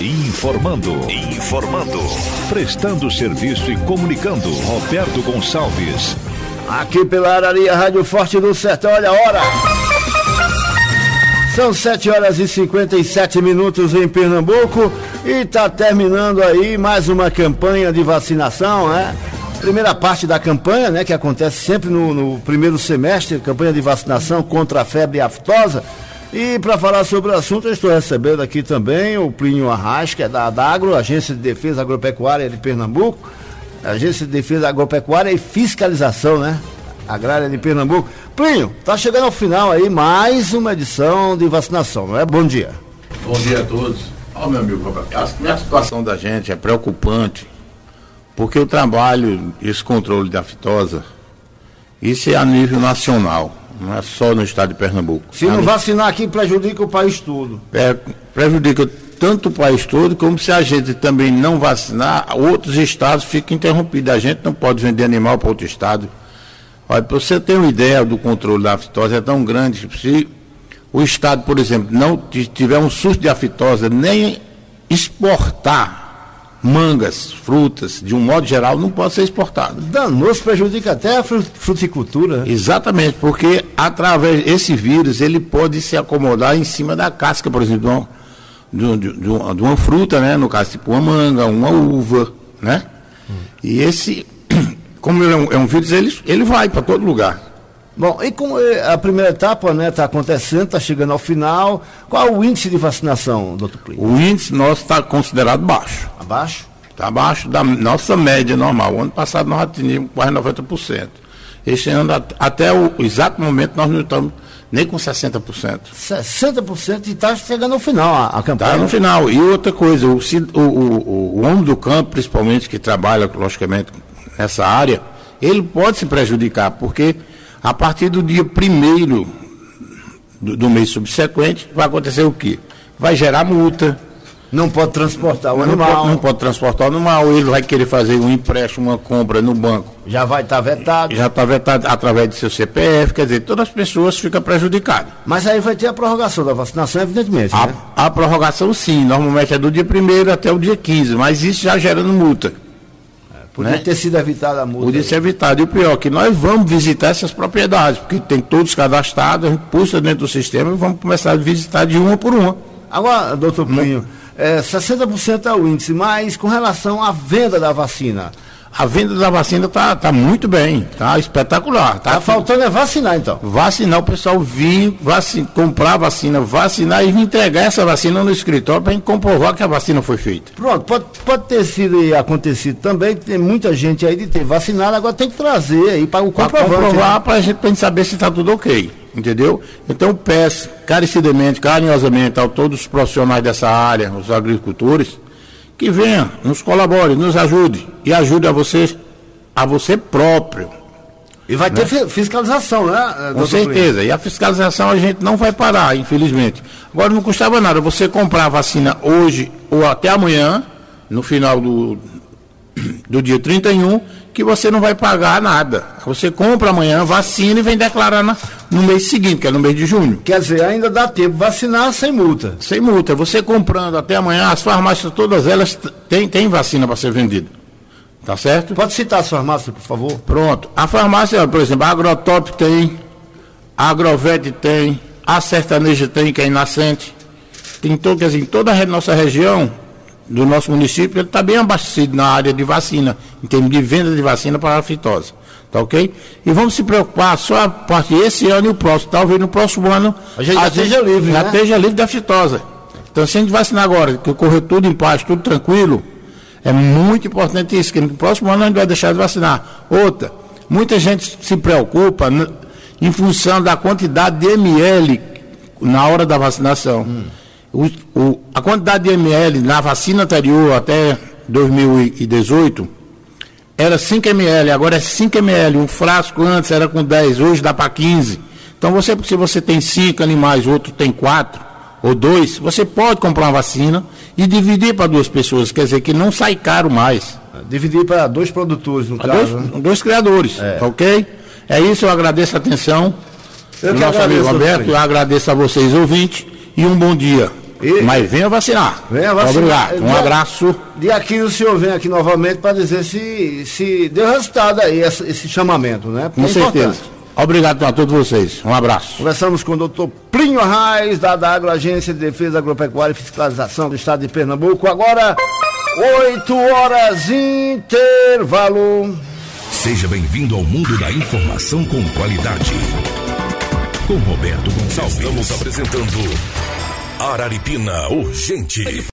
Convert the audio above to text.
Informando. Prestando serviço e comunicando. Roberto Gonçalves. Aqui pela Araria, Rádio Forte do Sertão, olha a hora. São 7h57 em Pernambuco e está terminando aí mais uma campanha de vacinação, né? Primeira parte da campanha, né? Que acontece sempre no primeiro semestre, campanha de vacinação contra a febre aftosa. E para falar sobre o assunto, eu estou recebendo aqui também o Plínio Arraes, que é da Adagro, Agência de Defesa Agropecuária de Pernambuco, Agência de Defesa Agropecuária e Fiscalização, né? Agrária de Pernambuco. Plínio, tá chegando ao final aí mais uma edição de vacinação, não é? Bom dia. Bom dia a todos. Meu amigo Roberto, a situação da gente é preocupante, porque o trabalho, esse controle da aftosa, isso é a nível nacional, não é só no estado de Pernambuco. Se não vacinar aqui, prejudica o país todo. Prejudica tanto o país todo, como se a gente também não vacinar, outros estados ficam interrompidos. A gente não pode vender animal para outro estado. Olha, para você ter uma ideia do controle da aftosa, é tão grande que se o estado, por exemplo, não tiver um surto de aftosa, nem exportar mangas, frutas, de um modo geral, não pode ser exportado. Danoso, prejudica até a fruticultura. Exatamente, porque através desse vírus, ele pode se acomodar em cima da casca, por exemplo, de uma fruta, né? No caso, tipo uma manga, uma uva, né? E esse... Como ele é um vírus, ele vai para todo lugar. Bom, e como a primeira etapa, né, está acontecendo, está chegando ao final, qual é o índice de vacinação, doutor Plínio? O índice nosso está considerado baixo. Abaixo? Está abaixo da nossa média normal. O ano passado nós atingimos quase 90%. Este ano, até o exato momento, nós não estamos nem com 60%. 60% e está chegando ao final a campanha. Está no final. E outra coisa, o homem do campo, principalmente, que trabalha, logicamente, nessa área, ele pode se prejudicar, porque a partir do dia 1º do mês subsequente, vai acontecer o quê? Vai gerar multa. Não pode transportar o animal. Não pode transportar o animal, ele vai querer fazer um empréstimo, uma compra no banco. Já vai estar vetado. Já está vetado através do seu CPF, quer dizer, todas as pessoas ficam prejudicadas. Mas aí vai ter a prorrogação da vacinação, evidentemente, né? A prorrogação sim, normalmente é do dia 1º até o dia 15, mas isso já gerando multa. Podia ter sido evitada a multa. Podia ser evitado. E o pior, que nós vamos visitar essas propriedades, porque tem todos cadastrados, a gente puxa dentro do sistema e vamos começar a visitar de uma por uma. Agora, doutor Plínio, 60% é o índice, mas com relação à venda da vacina? A venda da vacina está muito bem, está espetacular. Está faltando é vacinar, então. Vacinar, o pessoal vir, comprar vacina, vacinar e entregar essa vacina no escritório para a gente comprovar que a vacina foi feita. Pronto, pode ter sido e acontecido também, que tem muita gente aí de ter vacinado, agora tem que trazer aí para o comprovante. Para comprovar, para a gente saber se está tudo ok, entendeu? Então peço carecidamente, carinhosamente a todos os profissionais dessa área, os agricultores, que venha, nos colabore, nos ajude e ajude a você próprio. E vai ter fiscalização, né? Com certeza. Plínio? E a fiscalização a gente não vai parar, infelizmente. Agora não custava nada você comprar a vacina hoje ou até amanhã, no final do dia 31, que você não vai pagar nada. Você compra amanhã, vacina e vem declarar no mês seguinte, que é no mês de junho. Quer dizer, ainda dá tempo de vacinar sem multa. Sem multa. Você comprando até amanhã, as farmácias, todas elas têm vacina para ser vendida. Tá certo? Pode citar as farmácias, por favor? Pronto. A farmácia, por exemplo, a Agrotop tem, a Agrovet tem, a Sertaneja tem, que é inascente. Tem quer dizer, em toda a nossa região, do nosso município, ele está bem abastecido na área de vacina, em termos de venda de vacina para a aftosa. Tá ok? E vamos se preocupar só a partir desse ano e o próximo. Talvez no próximo ano a gente já esteja livre, né? Já esteja livre da aftosa. Então, se a gente vacinar agora, que ocorreu tudo em paz, tudo tranquilo, é muito importante isso, que no próximo ano a gente vai deixar de vacinar. Outra, muita gente se preocupa em função da quantidade de ml na hora da vacinação. A quantidade de ml na vacina anterior, até 2018, era 5 ml, agora é 5 ml. Um frasco antes era com 10, hoje dá para 15. Então, se você tem 5 animais, o outro tem 4 ou 2, você pode comprar uma vacina e dividir para 2 pessoas, quer dizer que não sai caro mais. Dividir para 2 produtores, no caso. 2 criadores, ok? É isso, eu agradeço a atenção do nosso amigo Roberto, eu agradeço a vocês, ouvintes, e um bom dia. Mas venha vacinar. Venha vacinar. Obrigado. Um abraço. E aqui o senhor vem aqui novamente para dizer se deu resultado aí esse chamamento, né? Com certeza. Obrigado a todos vocês. Um abraço. Conversamos com o doutor Plínio Arraes, da ADAGRO, Agência de Defesa Agropecuária e Fiscalização do Estado de Pernambuco. Agora, 8 horas, intervalo. Seja bem-vindo ao mundo da informação com qualidade. Com Roberto Gonçalves. Estamos apresentando Araripina Urgente.